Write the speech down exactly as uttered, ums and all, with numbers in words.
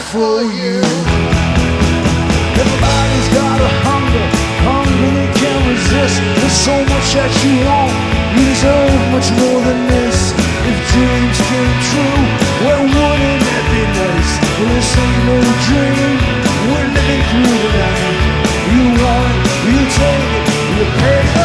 for you. Everybody's got a hunger, hunger they can't resist. There's so much that you want, you deserve much more than this. If dreams came true, well, wouldn't that be nice? Well, this ain't no dream, we're living through the night. You want it, you take it, you pay it.